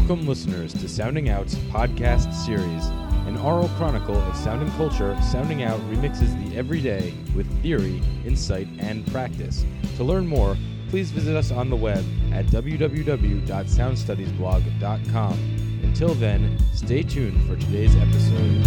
Welcome listeners to Sounding Out's podcast series, an oral chronicle of sound and culture. Sounding Out remixes the everyday with theory, insight, and practice. To learn more, please visit us on the web at www.soundstudiesblog.com. Until then, stay tuned for today's episode.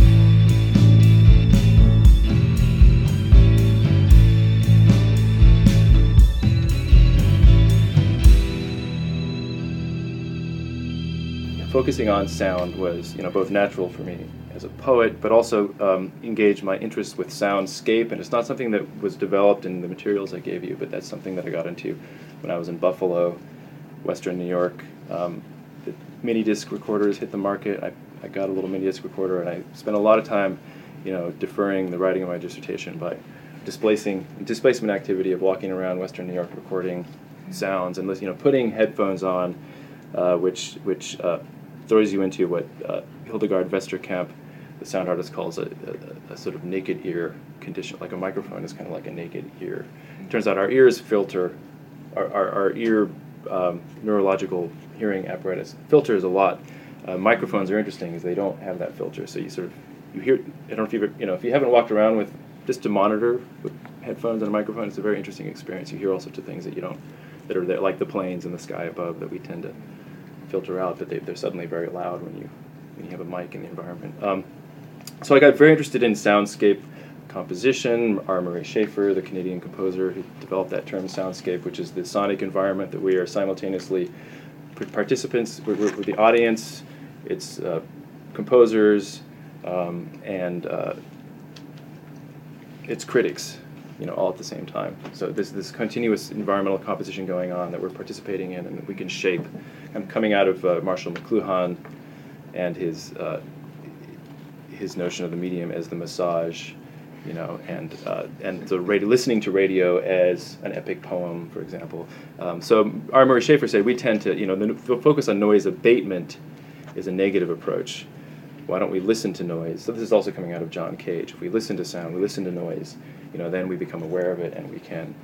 Focusing on sound was, both natural for me as a poet, but also engaged my interest with soundscape. And it's not something that was developed in the materials I gave you, but that's something that I got into when I was in Buffalo, Western New York. The mini disc recorders hit the market. I got a little mini disc recorder, and I spent a lot of time, deferring the writing of my dissertation by displacement activity of walking around Western New York recording sounds and putting headphones on, which throws you into what Hildegard Westerkamp, the sound artist, calls a sort of naked ear condition. Like a microphone is kind of like a naked ear. It turns out our ears filter, our ear neurological hearing apparatus filters a lot. Microphones are interesting because they don't have that filter. So you hear. I don't know if you haven't walked around with just to monitor with headphones and a microphone, it's a very interesting experience. You hear all sorts of things that that are there, like the planes in the sky above that we tend to filter out, but they're suddenly very loud when you have a mic in the environment. So I got very interested in soundscape composition. R. Murray Schafer, the Canadian composer who developed that term soundscape, which is the sonic environment that we are simultaneously participants with the audience, its composers, and its critics, all at the same time. So this continuous environmental composition going on that we're participating in and that we can shape. I'm coming out of Marshall McLuhan and his notion of the medium as the massage, and so listening to radio as an epic poem, for example. So R. Murray Schafer said we tend to, the focus on noise abatement is a negative approach. Why don't we listen to noise? So this is also coming out of John Cage. If we listen to sound, we listen to noise, then we become aware of it and we can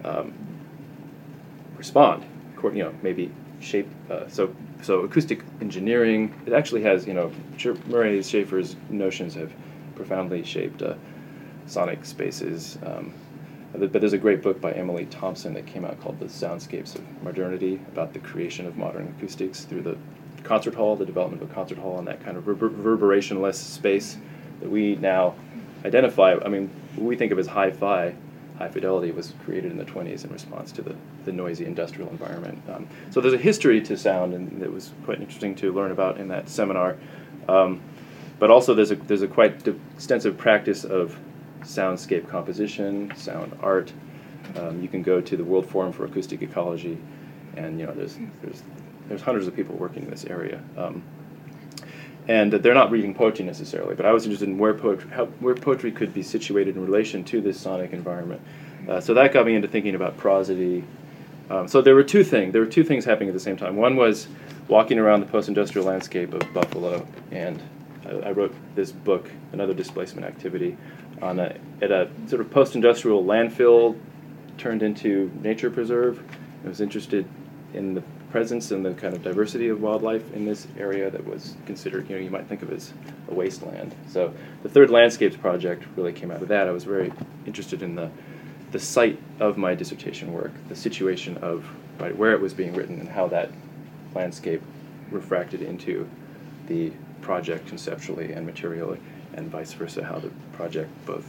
respond, maybe shape. So acoustic engineering, it actually has, Murray Schafer's notions have profoundly shaped sonic spaces. But there's a great book by Emily Thompson that came out called The Soundscapes of Modernity, about the creation of modern acoustics through the concert hall, the development of a concert hall, and that kind of reverberation-less space that we now identify. I mean, what we think of as hi-fi, high fidelity, was created in the 1920s in response to the noisy industrial environment. So there's a history to sound, and it was quite interesting to learn about in that seminar. But also there's a quite extensive practice of soundscape composition, sound art. You can go to the World Forum for Acoustic Ecology, and there's hundreds of people working in this area. And they're not reading poetry necessarily, but I was interested in where poetry could be situated in relation to this sonic environment. So that got me into thinking about prosody. So there were two things happening at the same time. One was walking around the post-industrial landscape of Buffalo, and I wrote this book, Another Displacement Activity, at a sort of post-industrial landfill turned into nature preserve. I was interested in the presence and the kind of diversity of wildlife in this area that was considered, you might think of as a wasteland. So the Third Landscapes Project really came out of that. I was very interested in the site of my dissertation work, the situation of where it was being written and how that landscape refracted into the project conceptually and materially, and vice versa, how the project both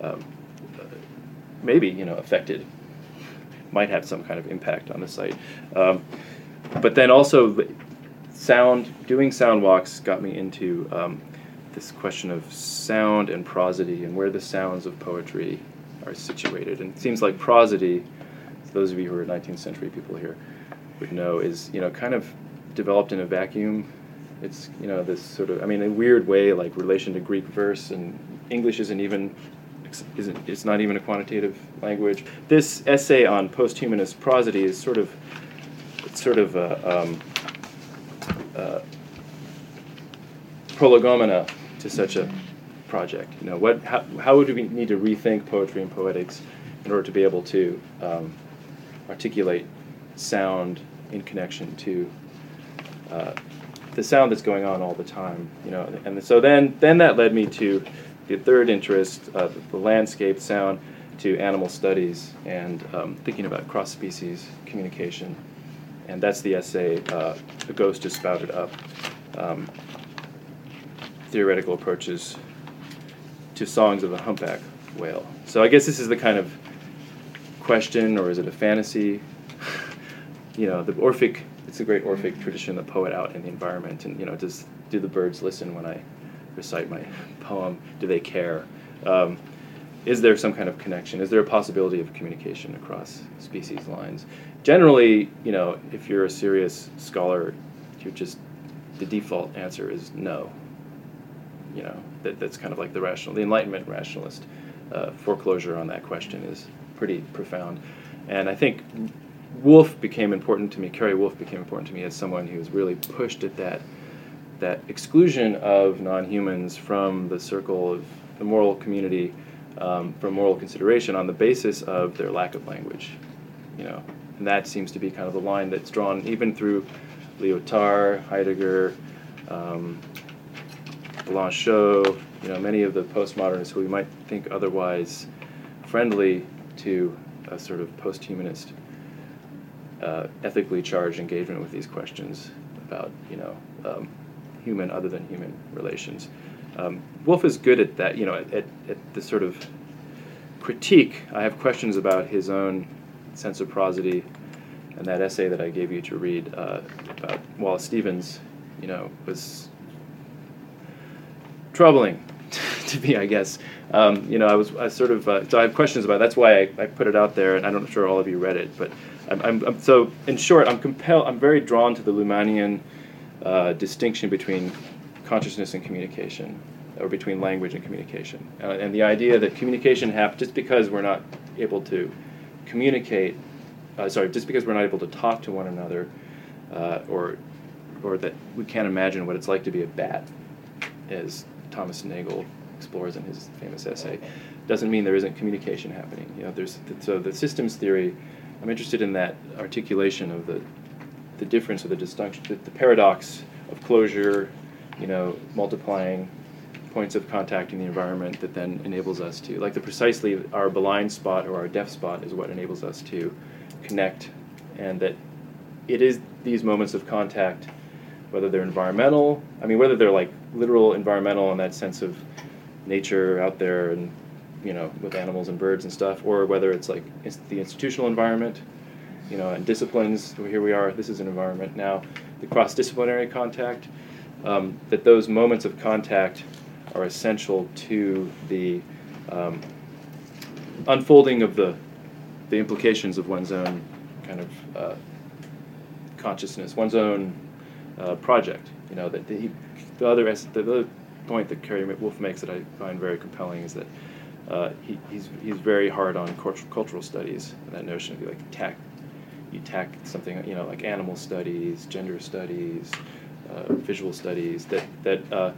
affected, might have some kind of impact on the site. But then also, doing sound walks got me into this question of sound and prosody and where the sounds of poetry are situated. And it seems like prosody, those of you who are 19th century people here would know, is kind of developed in a vacuum. It's this sort of, in a weird way, like relation to Greek verse, and English it's not even a quantitative language. This essay on posthumanist prosody is sort of prolegomena to such a project. How would we need to rethink poetry and poetics in order to be able to articulate sound in connection to the sound that's going on all the time, and so then that led me to the third interest, the landscape sound, to animal studies and thinking about cross-species communication, and that's the essay, "The Ghost Is Spouted Up, Theoretical Approaches to Songs of a Humpback Whale." So I guess this is the kind of question, or is it a fantasy? The Orphic, it's a great Orphic tradition, the poet out in the environment, and do the birds listen when I recite my poem? Do they care? Is there some kind of connection? Is there a possibility of communication across species lines? Generally, if you're a serious scholar, the default answer is no. That's kind of like the Enlightenment rationalist foreclosure on that question is pretty profound. And I think Kerry Wolfe became important to me as someone who's really pushed at that exclusion of non-humans from the circle of the moral community, from moral consideration on the basis of their lack of language. And that seems to be kind of the line that's drawn even through Lyotard, Heidegger, Blanchot, many of the postmodernists who we might think otherwise friendly to a sort of post-humanist, ethically charged engagement with these questions about, human other than human relations. Wolfe is good at that, at the sort of critique. I have questions about his own sense of prosody, and that essay that I gave you to read about Wallace Stevens, was troubling to me, I guess. I sort of so I have questions about it. That's why I put it out there, and I'm not sure all of you read it, but I'm so in short, I'm very drawn to the Luhmannian distinction between consciousness and communication, or between language and communication, and the idea that communication happens just because we're not able to communicate. Just because we're not able to talk to one another, or that we can't imagine what it's like to be a bat, as Thomas Nagel explores in his famous essay, doesn't mean there isn't communication happening. So the systems theory, I'm interested in that articulation of the difference or the distinction, the paradox of closure, multiplying points of contact in the environment that then enables us to, precisely our blind spot or our deaf spot is what enables us to connect, and that it is these moments of contact, whether they're environmental, whether they're like literal environmental in that sense of nature out there and, with animals and birds and stuff, or whether it's like the institutional environment, and disciplines. Here we are, this is an environment now, the cross-disciplinary contact, that those moments of contact are essential to the unfolding of the implications of one's own kind of consciousness, one's own project. That the other point that Kerry Wolfe makes that I find very compelling is that he's very hard on cultural studies, and that notion of you tack something, like animal studies, gender studies, visual studies, that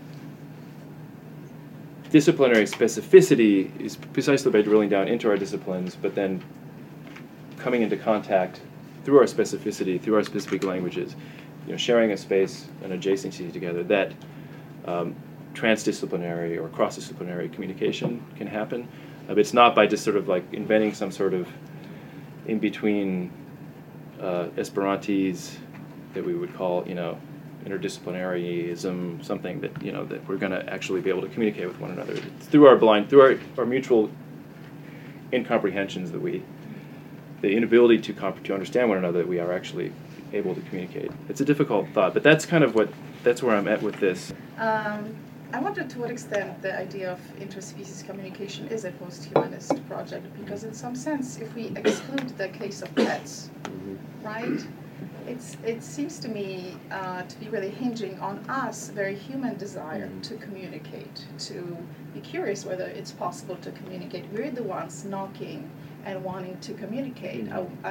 disciplinary specificity is precisely by drilling down into our disciplines, but then coming into contact through our specificity, through our specific languages, sharing a space, an adjacency together, that transdisciplinary or cross-disciplinary communication can happen. It's not by just sort of like inventing some sort of in-between Esperantese that we would call, interdisciplinaryism, something that, that we're going to actually be able to communicate with one another. It's through our mutual incomprehensions that the inability to understand one another, that we are actually able to communicate. It's a difficult thought, but that's kind of that's where I'm at with this. I wonder to what extent the idea of interspecies communication is a post-humanist project, because in some sense, if we exclude the case of pets, right, it seems to me to be really hinging on us, very human desire to communicate, to be curious whether it's possible to communicate. We're the ones knocking and wanting to communicate.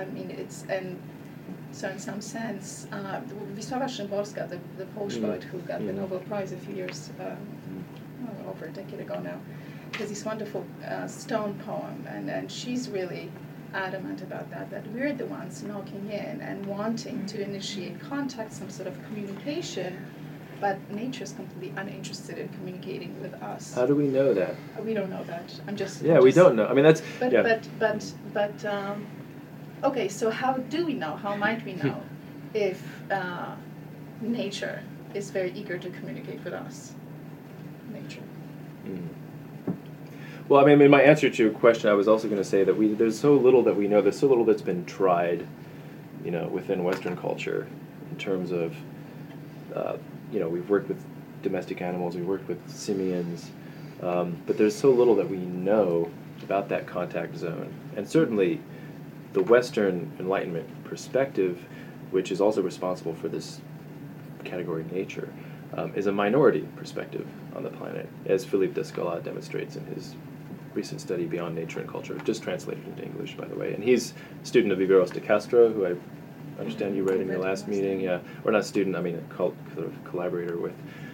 So in some sense, Wisława Szymborska, the Polish poet who got the Nobel Prize a few years, over a decade ago now, has this wonderful stone poem, and she's really adamant about that we're the ones knocking in and wanting to initiate contact, some sort of communication, but nature's completely uninterested in communicating with us. How do we know that? We don't know that. We don't know. I mean, that's okay. So how do we know? How might we know if nature is very eager to communicate with us? Nature. Mm. Well, I mean, in my answer to your question, I was also going to say that there's so little that we know. There's so little that's been tried, within Western culture, in terms of, we've worked with domestic animals, we've worked with simians, but there's so little that we know about that contact zone. And certainly, the Western Enlightenment perspective, which is also responsible for this category nature, is a minority perspective on the planet, as Philippe Descola demonstrates in his recent study Beyond Nature and Culture, just translated into English, by the way. And he's a student of Viveros de Castro, who I understand you read in your last meeting, or not student, I mean a sort of collaborator with.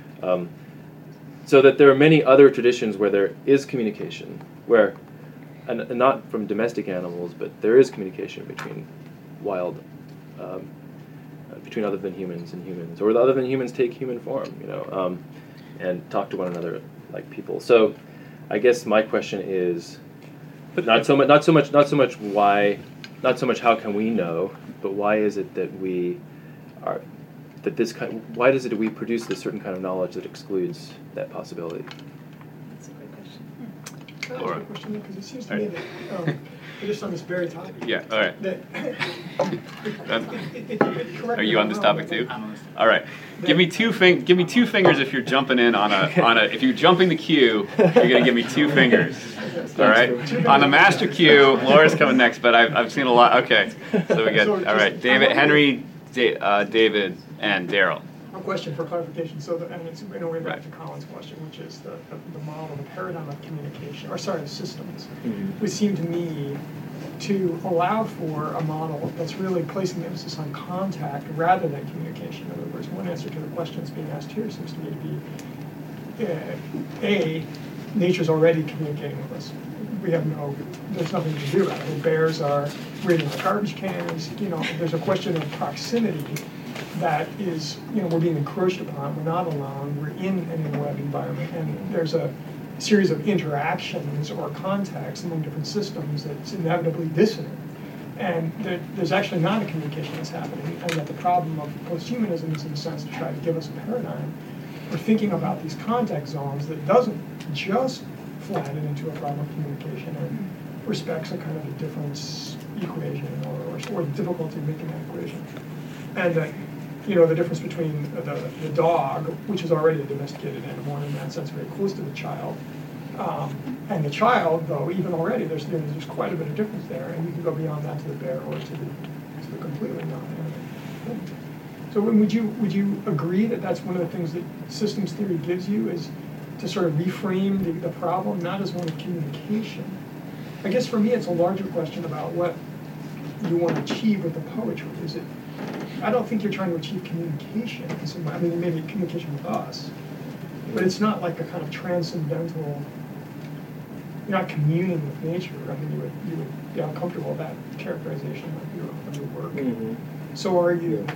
So that there are many other traditions where there is communication, where, and not from domestic animals, but there is communication between wild, between other than humans and humans, or the other than humans take human form, and talk to one another like people. So, I guess my question is, not so much how can we know, but why is it that we are, why is it that we produce this certain kind of knowledge that excludes that possibility? That's a great question. Laura. Question, because it seems to me that just on this very topic. Yeah. All right. Are you on this topic too? All right. Give me two fingers if you're jumping in on a if you're jumping the queue, you're gonna give me 2 fingers. All right. On the master queue, Laura's coming next, but I've seen a lot. Okay. So we get all right. David, Henry, David, and Daryl. A question for clarification. So, and it's in a way back to Colin's question, which is the model, the paradigm of communication, or sorry, the systems, would seem to me to allow for a model that's really placing the emphasis on contact rather than communication. In other words, one answer to the question that's being asked here seems to me to be, nature's already communicating with us. There's nothing to do about it. Bears are reading our garbage cans. There's a question of proximity that is, we're being encroached upon. We're not alone. We're in an interweb environment, and there's a series of interactions or contacts among different systems that's inevitably dissonant. And there's actually not a communication that's happening, and that the problem of posthumanism is, in a sense, to try to give us a paradigm for thinking about these contact zones that doesn't just flatten into a problem of communication and respects a kind of a difference equation or difficulty making that equation. And the difference between the dog, which is already a domesticated animal and in that sense very close to the child, and the child, though, even already, there's quite a bit of difference there, and you can go beyond that to the bear or to the completely non-animal. So would you agree that that's one of the things that systems theory gives you, is to sort of reframe the problem, not as one of communication? I guess for me it's a larger question about what you want to achieve with the poetry. I don't think you're trying to achieve communication in some way. I mean, maybe communication with us, but it's not like a kind of transcendental. You're not communing with nature. I mean, you would be uncomfortable with that characterization of your work. Mm-hmm. So are you?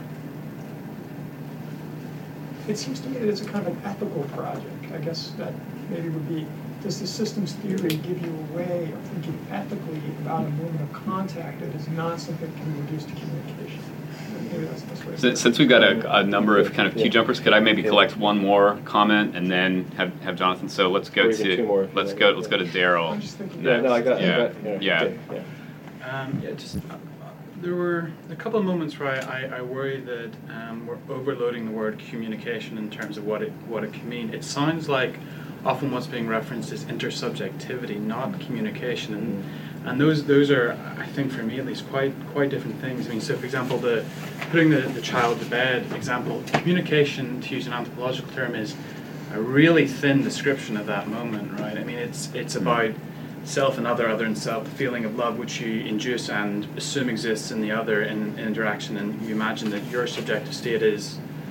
It seems to me that it's a kind of an ethical project. I guess that maybe would be, does the systems theory give you a way of thinking ethically about a moment of contact that is not something that can be reduced to communication? Maybe that's the best way. Since we've got a number of kind of queue jumpers, could I maybe collect one more comment and then have Jonathan? So let's go to Daryl. I'm just thinking. Yeah, no, I got. There were a couple of moments where I worry that we're overloading the word communication in terms of what it can mean. It sounds like often what's being referenced is intersubjectivity, not communication, and those are, I think, for me at least, quite different things. I mean, so for example, putting the child to bed example, communication, to use an anthropological term, is a really thin description of that moment, right? I mean, it's about self and other and self, the feeling of love which you induce and assume exists in the other in interaction, and you imagine that your subjective state is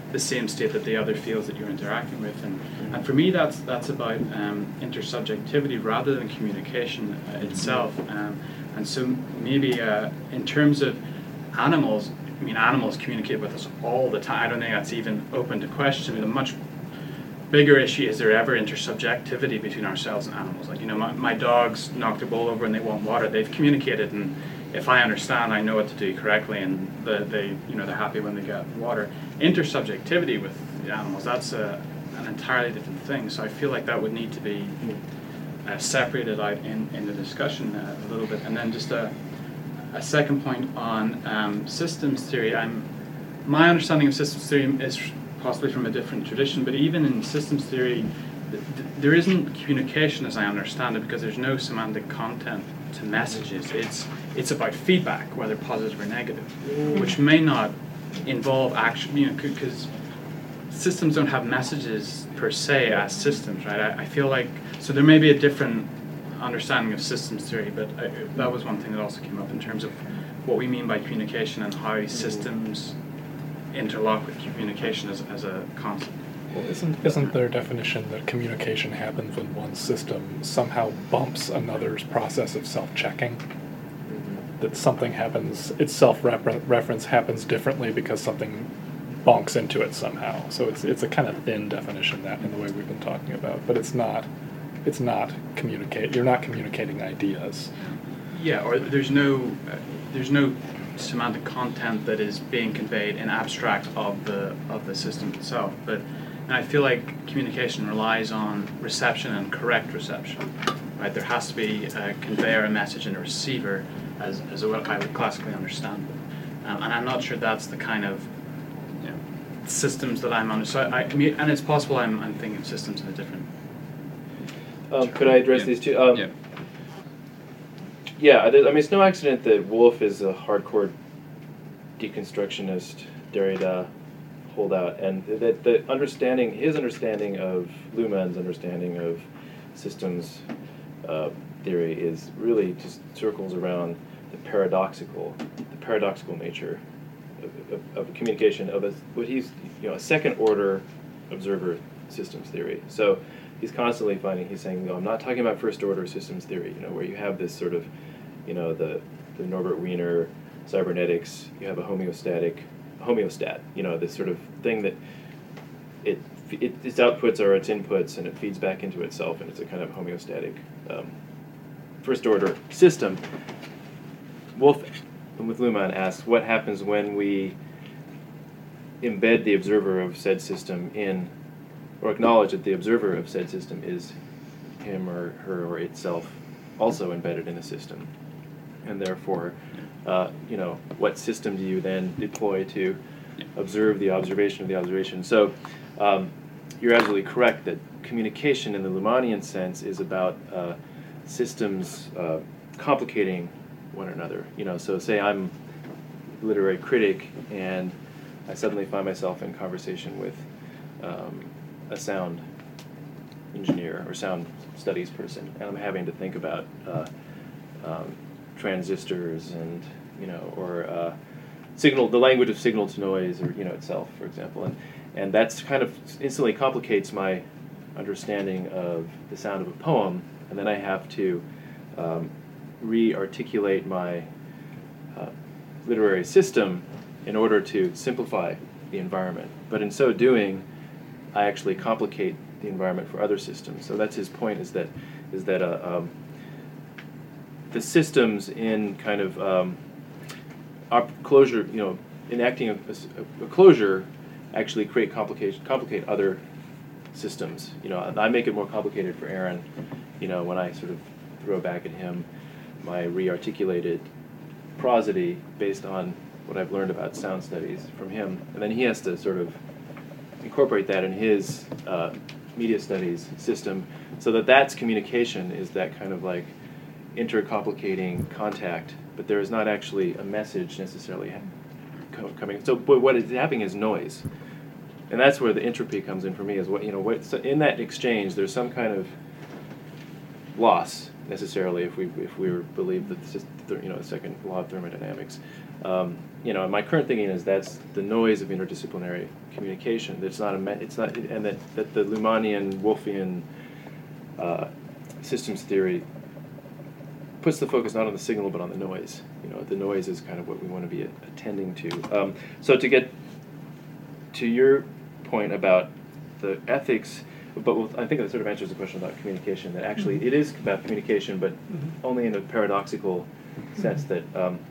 the same state that the other feels that you're interacting with. And for me, that's about intersubjectivity rather than communication itself. And so maybe in terms of animals, I mean, animals communicate with us all the time. I don't think that's even open to question. I mean, a much bigger issue is there ever intersubjectivity between ourselves and animals. Like, my dogs knocked a bowl over and they want water. They've communicated, and if I understand, I know what to do correctly, and they're happy when they get water. Intersubjectivity with the animals, that's an entirely different thing. So I feel like that would need to be separated out in the discussion a little bit. And then just a second point on systems theory. My understanding of systems theory is possibly from a different tradition, but even in systems theory, there isn't communication as I understand it, because there's no semantic content to messages. It's about feedback, whether positive or negative, which may not involve action, because systems don't have messages per se as systems, right? I feel like, so there may be a different understanding of systems theory, but that was one thing that also came up in terms of what we mean by communication and how systems interlock with communication as a concept. Well, isn't there a definition that communication happens when one system somehow bumps another's process of self-checking? That something happens, its self-reference happens differently because something bonks into it somehow. So it's a kind of thin definition that in the way we've been talking about, but it's not communicate. You're not communicating ideas. Yeah, or there's no semantic content that is being conveyed in abstract of the system itself. But I feel like communication relies on reception and correct reception. Right? There has to be a conveyor, a message, and a receiver, as what I would classically understand it. And I'm not sure that's the kind of systems that I'm on. So and it's possible I'm thinking of systems in a different. Could I address these two? Yeah, I mean, it's no accident that Wolff is a hardcore deconstructionist Derrida holdout, and that his understanding of Luhmann's understanding of systems theory is really just circles around the paradoxical nature of communication of what he's a second order observer systems theory. So he's constantly he's saying, no, I'm not talking about first order systems theory, where you have this sort of, the Norbert Wiener cybernetics, you have a homeostat, this sort of thing that its outputs are its inputs and it feeds back into itself, and it's a kind of homeostatic first order system. Wolff, with Luhmann, asks what happens when we embed the observer of said system in, or acknowledge that the observer of said system is him or her or itself also embedded in the system. And therefore, what system do you then deploy to observe the observation of the observation? So you're absolutely correct that communication in the Luhmannian sense is about systems complicating one another. So say I'm a literary critic and I suddenly find myself in conversation with a sound engineer or sound studies person, and I'm having to think about transistors and or the language of signal to noise, or itself, for example, and that's kind of instantly complicates my understanding of the sound of a poem, and then I have to re-articulate my literary system in order to simplify the environment. But in so doing, I actually complicate the environment for other systems. So that's his point: is that the systems in kind of closure, enacting a closure, actually complicate other systems. I make it more complicated for Aaron, when I sort of throw back at him my re-articulated prosody based on what I've learned about sound studies from him, and then he has to sort of incorporate that in his media studies system, so that's communication, is that kind of like intercomplicating contact, but there is not actually a message necessarily coming. So, but what is happening is noise, and that's where the entropy comes in for me. Is so in that exchange, there's some kind of loss necessarily if we believe that the second law of thermodynamics. And my current thinking is that's the noise of interdisciplinary communication. It's not and that the Luhmannian, Wolffian systems theory puts the focus not on the signal but on the noise. The noise is kind of what we want to be attending to. So to get to your point about the ethics, but I think that sort of answers the question about communication, that actually it is about communication, but only in a paradoxical sense that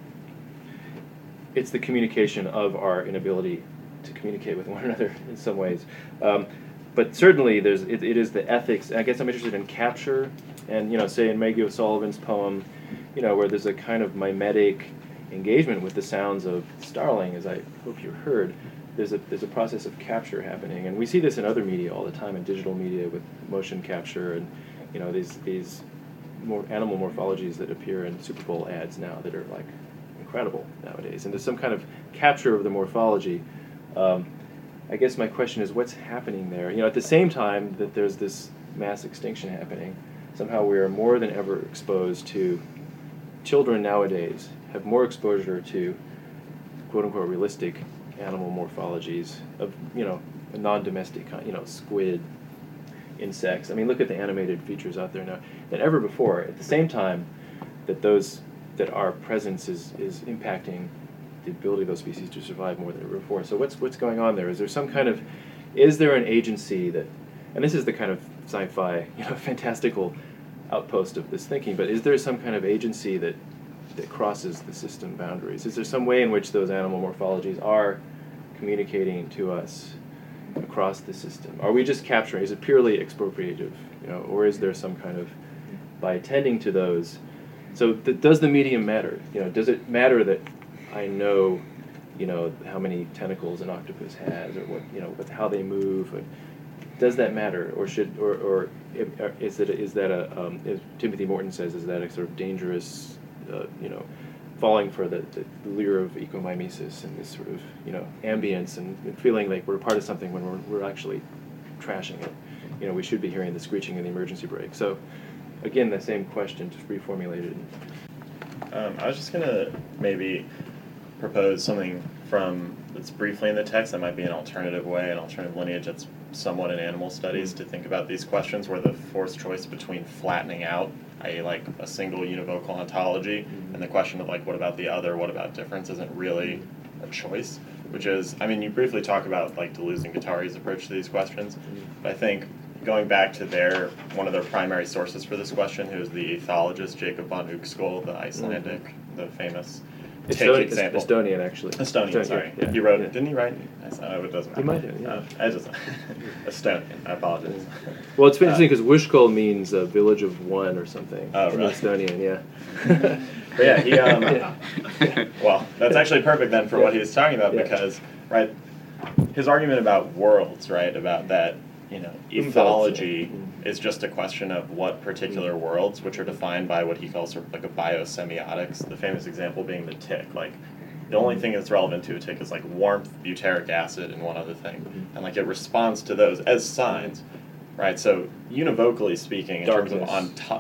it's the communication of our inability to communicate with one another in some ways. But certainly it is the ethics. I guess I'm interested in capture, and say in Maggie O'Sullivan's poem, where there's a kind of mimetic engagement with the sounds of starling, as I hope you heard. There's a process of capture happening, and we see this in other media all the time, in digital media with motion capture, and these more animal morphologies that appear in Super Bowl ads now that are like incredible nowadays. And there's some kind of capture of the morphology. I guess my question is, what's happening there? At the same time that there's this mass extinction happening, somehow we are more than ever exposed to, children nowadays have more exposure to quote-unquote realistic animal morphologies of, a non-domestic kind, squid, insects. I mean, look at the animated features out there now than ever before. At the same time that our presence is impacting the ability of those species to survive more than ever before. So what's going on there? Is there an agency that, and this is the kind of sci-fi, fantastical outpost of this thinking, but is there some kind of agency that crosses the system boundaries? Is there some way in which those animal morphologies are communicating to us across the system? Are we just capturing? Is it purely expropriative? Or is there some kind of, by attending to those? So does the medium matter? Does it matter that I know, how many tentacles an octopus has, or what, how they move? Does that matter, or is that as Timothy Morton says, is that a sort of dangerous, falling for the lure of ecomimesis and this sort of, ambience and feeling like we're part of something when we're actually trashing it. We should be hearing the screeching in the emergency brake. So, again, the same question, just reformulated. I was just going to maybe propose something that's briefly in the text that might be an alternative way, an alternative lineage that's somewhat in animal studies to think about these questions, where the forced choice between flattening out, i.e. like a single univocal ontology, and the question of like, what about the other, what about difference, isn't really a choice, which is, you briefly talk about like Deleuze and Guattari's approach to these questions, but I think going back to one of their primary sources for this question, who is the ethologist Jacob von Uexküll, the Icelandic, the famous take example. Estonian, actually. Estonian, sorry. Yeah. He wrote it. Didn't he write it? It doesn't matter. He might have, yeah. Estonian. I apologize. Well, it's interesting because Uexküll means a village of one or something. Oh, in really? Estonian, yeah. But yeah, he, well, that's actually perfect then for what he was talking about, because, right, his argument about worlds, right, about that, ethology is just a question of what particular worlds, which are defined by what he calls sort of like a biosemiotics, the famous example being the tick. Like, the only thing that's relevant to a tick is like warmth, butyric acid, and one other thing. And like it responds to those as signs, right? So univocally speaking, in terms of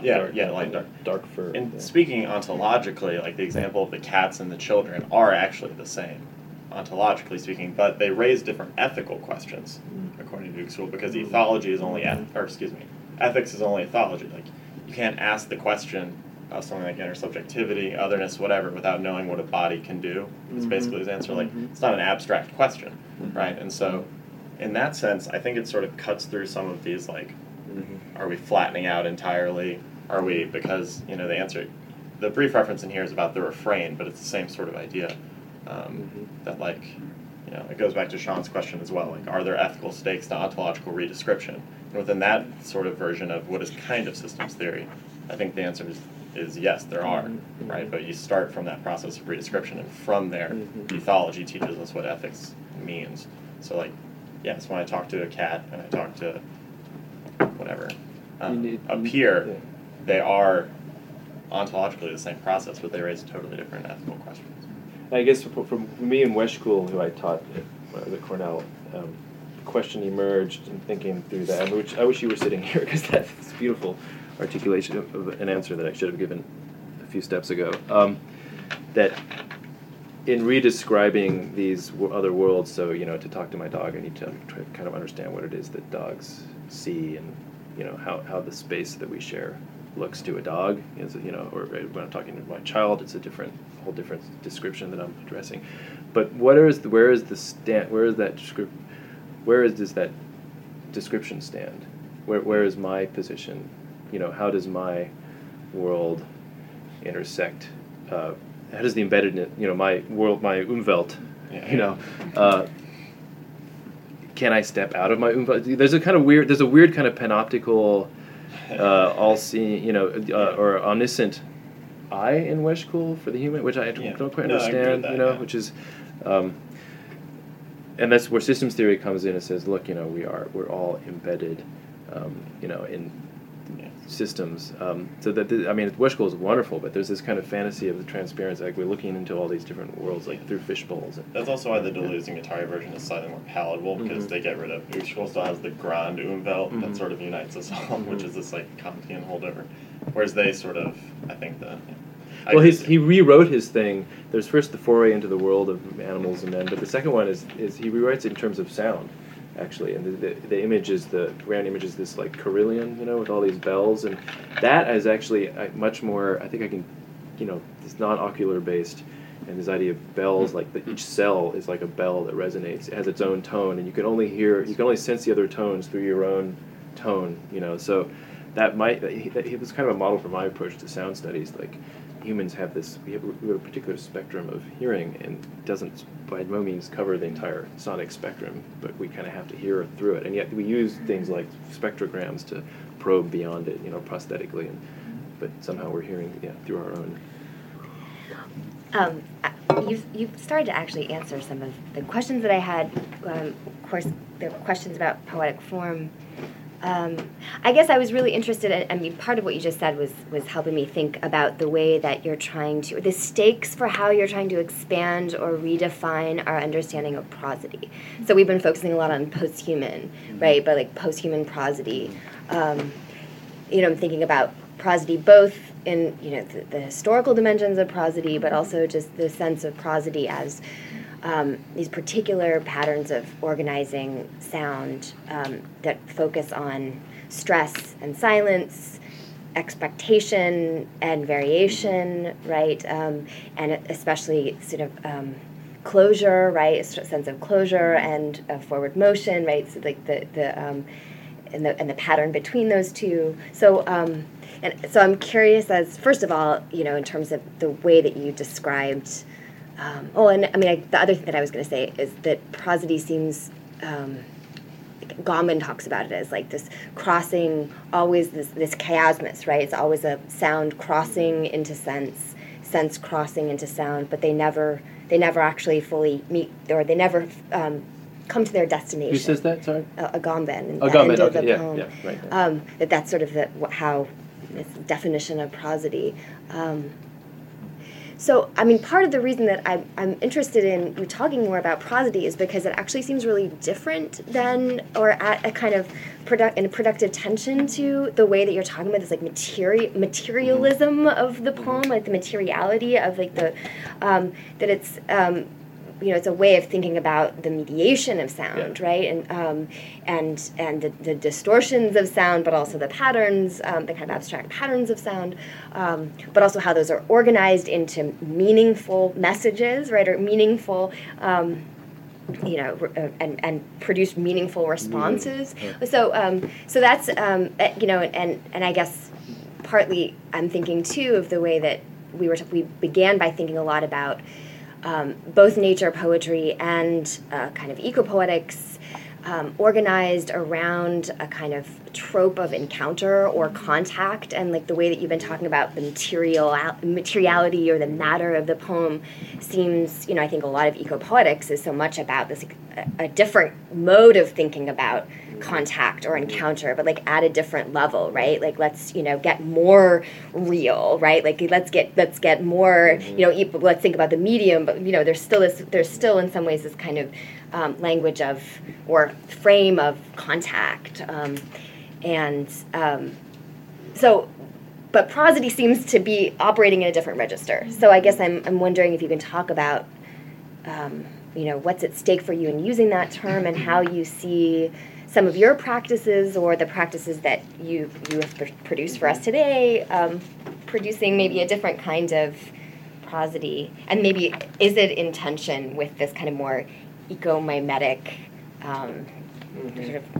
dark fur. And speaking ontologically, like the example of the cats and the children are actually the same, ontologically speaking, but they raise different ethical questions, according to Uexküll, because ethology is only, ethics is only ethology. Like, you can't ask the question of something like intersubjectivity, otherness, whatever, without knowing what a body can do. It's basically his answer. Like, it's not an abstract question, right? And so, in that sense, I think it sort of cuts through some of these, like, are we flattening out entirely? Are we, because, the answer, the brief reference in here is about the refrain, but it's the same sort of idea. That, like, it goes back to Sean's question as well, like, are there ethical stakes to ontological redescription? And within that sort of version of what is kind of systems theory, I think the answer is yes, there are, right? But you start from that process of redescription, and from there, ethology teaches us what ethics means. So, like, yes, when I talk to a cat and I talk to whatever, a peer, they are ontologically the same process, but they raise totally different ethical questions. I guess from me and Uexküll, who I taught at Cornell, the question emerged in thinking through that. I wish you were sitting here because that's beautiful. articulation of an answer that I should have given a few steps ago. That in redescribing these other worlds, so to talk to my dog, I need to try to kind of understand what it is that dogs see, and how the space that we share looks to a dog. Or when I'm talking to my child, it's a whole different description that I'm addressing. But does that description stand? Where is my position? How does my world intersect? How does the embeddedness, my world, my Umwelt, can I step out of my Umwelt? There's a weird kind of panoptical, all-seeing, or omniscient I in Weshkuhl for the human, which I don't quite understand, which is, and that's where systems theory comes in and says, look, we're all embedded, in systems. So that Weshkuhl is wonderful, but there's this kind of fantasy of the transparency, like we're looking into all these different worlds, like through fish bowls. That's also why the Deleuze and Guattari version is slightly more palatable, because they get rid of Weshkuhl still has the Grand Umwelt that sort of unites us all, which is this like Kantian holdover, whereas they sort of, I think he rewrote his thing. There's first the foray into the world of animals and men, but the second one is he rewrites it in terms of sound, actually, and the image is the ground image is this like carillon, with all these bells, and that is actually much more. I think I can, it's non-ocular based, and this idea of bells, like each cell is like a bell that resonates. It has its own tone, and you can only sense the other tones through your own tone, So it was kind of a model for my approach to sound studies, like. Humans have we have a particular spectrum of hearing, and it doesn't by no means cover the entire sonic spectrum, but we kind of have to hear through it, and yet we use things like spectrograms to probe beyond it, prosthetically, but somehow we're hearing through our own. You've started to actually answer some of the questions that I had. Of course, there were questions about poetic form. I guess I was really interested in, part of what you just said was helping me think about the way that you're trying to, the stakes for how you're trying to expand or redefine our understanding of prosody. So we've been focusing a lot on post-human, right? But like post-human prosody, I'm thinking about prosody both in, the historical dimensions of prosody, but also just the sense of prosody as these particular patterns of organizing sound that focus on stress and silence, expectation and variation, right? And especially sort of closure, right? A sense of closure and forward motion, right? So like and the pattern between those two. So so I'm curious as, first of all, in terms of the way that you described. The other thing that I was going to say is that prosody seems, Gombin talks about it as like this crossing, always this chiasmus, right? It's always a sound crossing into sense crossing into sound, but they never actually fully meet, or they never come to their destination. Who says that? Sorry, Agamben. Agamben. Okay, yeah, right. That's sort of how this definition of prosody. So, part of the reason that I'm interested in you talking more about prosody is because it actually seems really different than, or at a kind of in a productive tension to the way that you're talking about this like materialism of the poem, like the materiality of like the that it's it's a way of thinking about the mediation of sound, right? And the distortions of sound, but also the patterns, the kind of abstract patterns of sound, but also how those are organized into meaningful messages, right? Or meaningful, and produce meaningful responses. So that's and I guess partly I'm thinking too of the way that we began by thinking a lot about. Both nature poetry and kind of eco-poetics organized around a kind of trope of encounter or contact, and like the way that you've been talking about the materiality or the matter of the poem seems, I think a lot of eco-poetics is so much about this a different mode of thinking about contact or encounter, but like at a different level, right? Like let's get more real, right? Like let's get more, let's think about the medium, but there's still in some ways this kind of language of or frame of contact, and but prosody seems to be operating in a different register. So I guess I'm wondering if you can talk about, what's at stake for you in using that term and how you see some of your practices or the practices that you have produced for us today, producing maybe a different kind of prosody, and maybe is it in tension with this kind of more eco-mimetic, sort of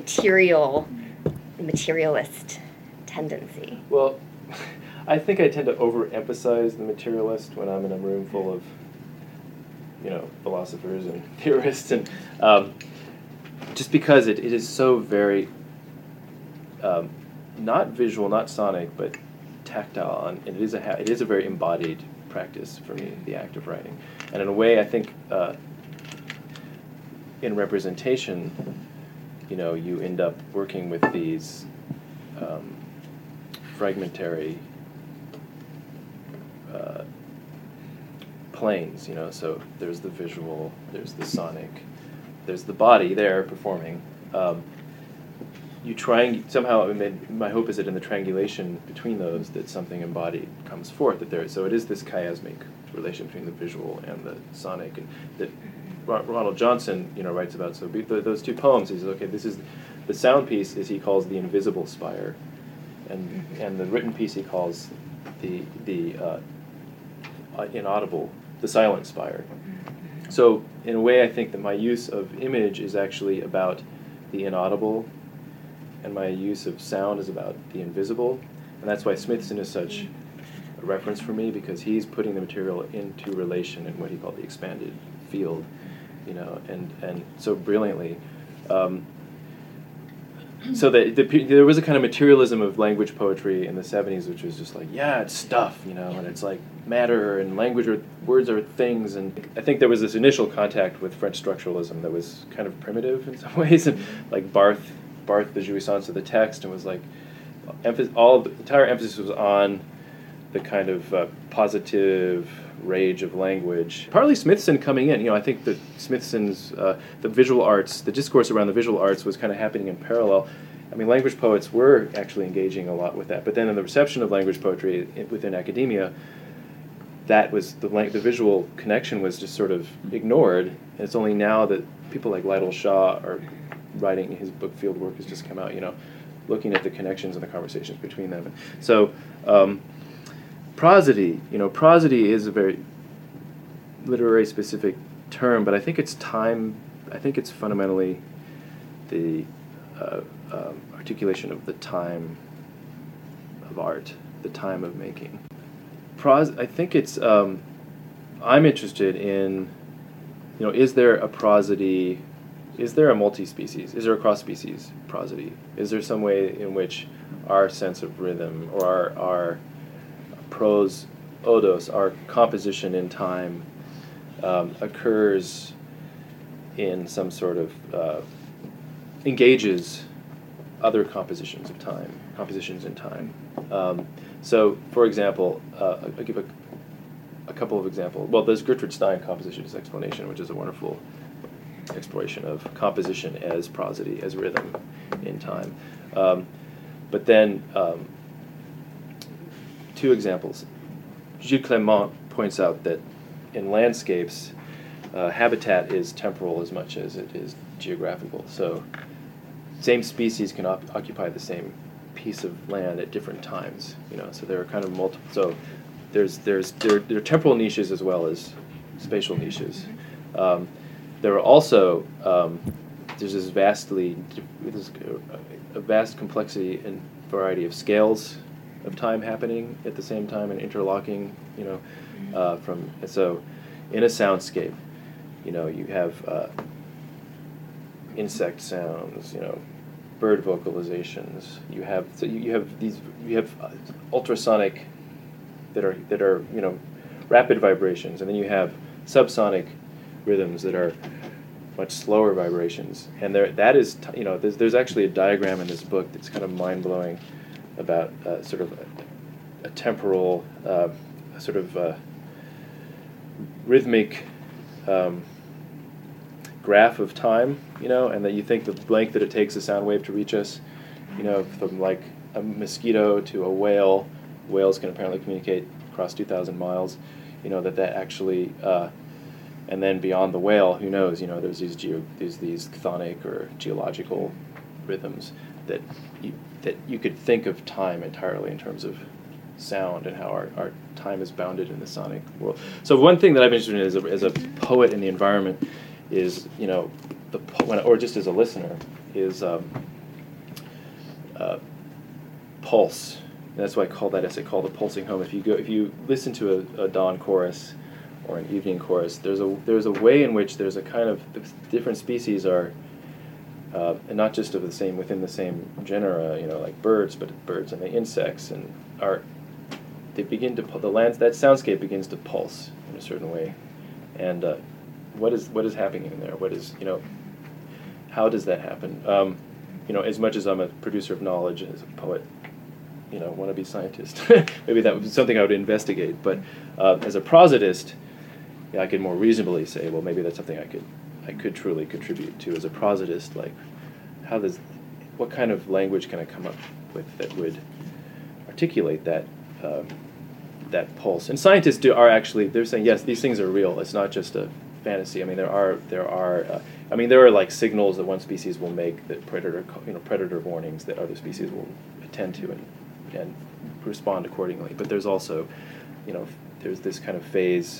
materialist tendency? Well, I think I tend to overemphasize the materialist when I'm in a room full of, philosophers and theorists, and just because it is so very not visual, not sonic, but tactile, and it is a very embodied practice for me, the act of writing. And in a way, I think in representation, you end up working with these fragmentary planes, so there's the visual, there's the sonic, there's the body there performing. Somehow, my hope is that in the triangulation between those, that something embodied comes forth. So it is this chiasmic relation between the visual and the sonic, and that Ronald Johnson, writes about. So those two poems, he says, okay, this is the sound piece, as he calls the invisible spire, and the written piece he calls the inaudible, the silent spire. So in a way, I think that my use of image is actually about the inaudible, and my use of sound is about the invisible. And that's why Smithson is such a reference for me, because he's putting the material into relation in what he called the expanded field, and so brilliantly. So that there was a kind of materialism of language poetry in the 70s, which was just like, yeah, it's stuff, and it's like matter, and words are things. And I think there was this initial contact with French structuralism that was kind of primitive in some ways, and like Barthes, the jouissance of the text, and was like, the entire emphasis was on the kind of positive rage of language. Partly Smithson coming in, I think that Smithson's, the visual arts, the discourse around the visual arts was kind of happening in parallel. I mean, language poets were actually engaging a lot with that, but then in the reception of language poetry within academia, that was, the visual connection was just sort of ignored, and it's only now that people like Lytle Shaw are writing, his book Fieldwork has just come out, looking at the connections and the conversations between them. So, prosody, prosody is a very literary specific term, but I think it's fundamentally the articulation of the time of art, the time of making. I think it's, I'm interested in, is there a prosody, is there a multi-species, is there a cross-species prosody? Is there some way in which our sense of rhythm, or our prose odos, our composition in time, occurs in some sort of, engages other compositions of time, compositions in time. So, for example, I'll give a couple of examples. Well, there's Gertrude Stein, Composition's Explanation, which is a wonderful exploration of composition as prosody, as rhythm in time. But then, two examples. Gilles Clement points out that in landscapes, habitat is temporal as much as it is geographical. So, same species can occupy the same piece of land at different times. So there are kind of multiple. So there are temporal niches as well as spatial niches. There are also there's a vast complexity and variety of scales of time happening at the same time and interlocking. So in a soundscape, you have insect sounds, bird vocalizations. You have ultrasonic that are rapid vibrations, and then you have subsonic rhythms that are much slower vibrations. And there's actually a diagram in this book that's kind of mind blowing about sort of a temporal sort of rhythmic graph of time, and that you think the length that it takes a sound wave to reach us, from like a mosquito to a whale. Whales can apparently communicate across 2,000 miles. That actually, and then beyond the whale, who knows? There's these chthonic or geological rhythms that you could think of time entirely in terms of sound and how our time is bounded in the sonic world. So one thing that I'm interested in as a poet in the environment is, or just as a listener, is pulse. And that's why I call that essay called "The Pulsing Home." If you listen to a dawn chorus or an evening chorus, there's a way in which there's a kind of different species are, and not just within the same genera, like birds, but birds and the insects and they begin to that soundscape begins to pulse in a certain way, and what is happening in there? How does that happen? As much as I'm a producer of knowledge and as a poet, wannabe scientist, maybe that would be something I would investigate. But as a prosodist, I could more reasonably say, well, maybe that's something I could truly contribute to as a prosodist. Like, what kind of language can I come up with that would articulate that pulse? And scientists they're saying, yes, these things are real. It's not just a fantasy. I mean, there are like signals that one species will make, that predator warnings that other species will attend to and respond accordingly. But there's also, there's this kind of phase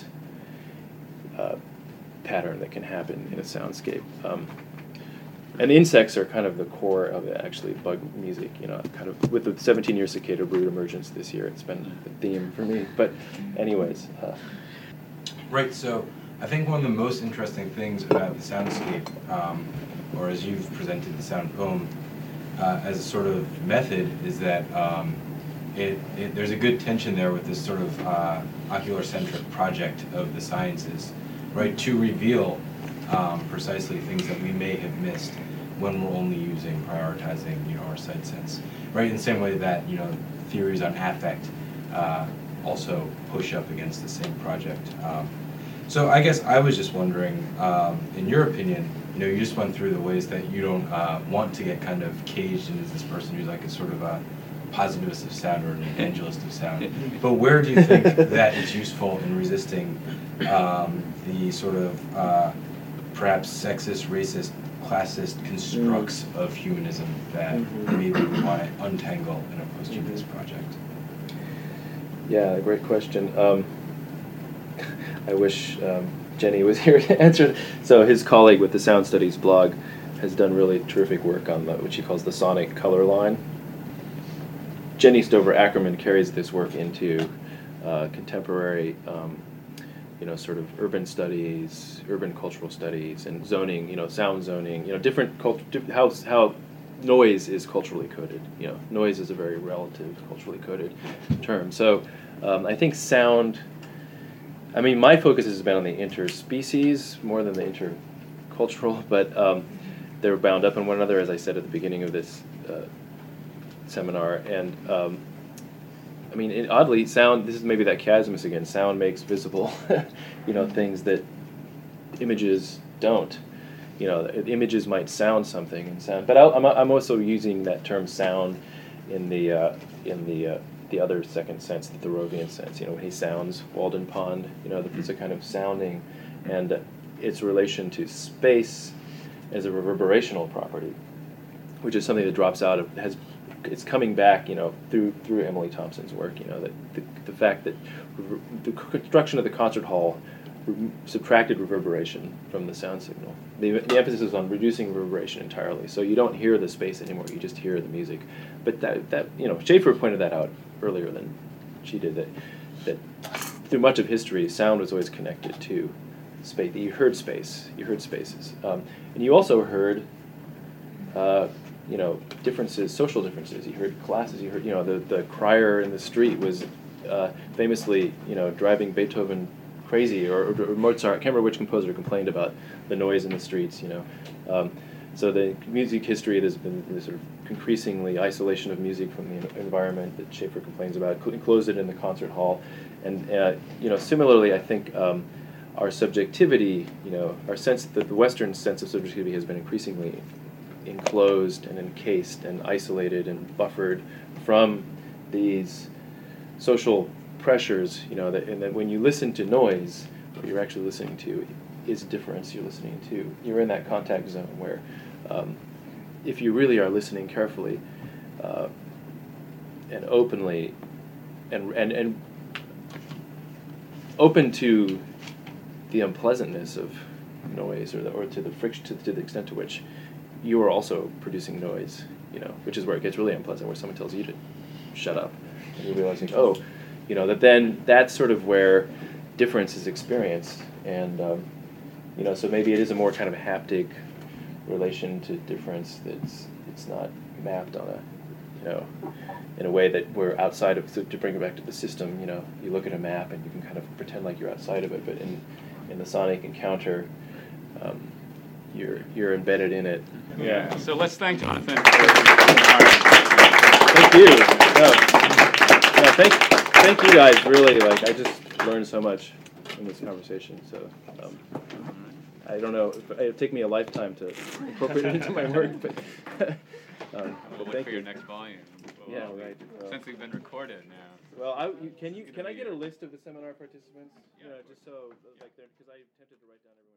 pattern that can happen in a soundscape. And insects are kind of the core of it, actually, bug music, kind of with the 17-year cicada brood emergence this year. It's been a theme for me. But anyways. Right, so I think one of the most interesting things about the soundscape, or as you've presented the sound poem, as a sort of method, is that there's a good tension there with this sort of ocular-centric project of the sciences, right, to reveal precisely things that we may have missed when we're only prioritizing, our sight sense, right? In the same way that, theories on affect also push up against the same project. So I guess I was just wondering, in your opinion, you just went through the ways that you don't want to get kind of caged into this person who's like a sort of a positivist of sound or an evangelist of sound. But where do you think that is useful in resisting the sort of perhaps sexist, racist, classist constructs of humanism that maybe we want to untangle in a post-humanist project? Yeah, great question. I wish Jenny was here to answer. So his colleague with the Sound Studies blog has done really terrific work on what she calls the sonic color line. Jenny Stover Ackerman carries this work into contemporary, sort of urban studies, urban cultural studies, and zoning, sound zoning, different how noise is culturally coded. Noise is a very relative, culturally coded term. So I think sound, my focus has been on the interspecies more than the intercultural, but they're bound up in one another, as I said at the beginning of this seminar. And oddly, sound, this is maybe that chiasmus again, sound makes visible, things that images don't. Images might sound something and sound, but I'm also using that term sound in the other second sense, the Thoreauvian sense. When he sounds Walden Pond, there's a kind of sounding, and its relation to space as a reverberational property, which is something that drops out of it's coming back, through Emily Thompson's work. That the fact that the construction of the concert hall subtracted reverberation from the sound signal. The emphasis is on reducing reverberation entirely, so you don't hear the space anymore. You just hear the music. But that Schaeffer pointed that out earlier than she did. That through much of history, sound was always connected to space. You heard space. You heard spaces, and you also heard. Differences, social differences. You heard classes. You heard, the crier in the street was famously, driving Beethoven crazy, or Mozart. I can't remember which composer complained about the noise in the streets. So the music history, there's been this sort of increasingly isolation of music from the environment that Schaeffer complains about. Enclosed it in the concert hall, and similarly, I think our subjectivity, our sense that the Western sense of subjectivity has been increasingly enclosed and encased and isolated and buffered from these social pressures, and that when you listen to noise, what you're actually listening to is difference you're listening to. You're in that contact zone where if you really are listening carefully and openly and open to the unpleasantness of noise or to the friction, to the extent to which you are also producing noise, which is where it gets really unpleasant, where someone tells you to shut up, and you're realizing, that then that's sort of where difference is experienced, and so maybe it is a more kind of a haptic relation to difference it's not mapped on in a way that we're outside of. To bring it back to the system, you look at a map and you can kind of pretend like you're outside of it, but in the sonic encounter, you're embedded in it. Yeah. So let's thank Jonathan. Thank you. No, thank you guys. Really, I just learned so much in this conversation. So I don't know. It'll take me a lifetime to incorporate it into my work, but. We'll wait for your next volume. Yeah, right. Since we've been recorded now. Well, can I get a list of the seminar participants? Just so because I tempted to write down everyone.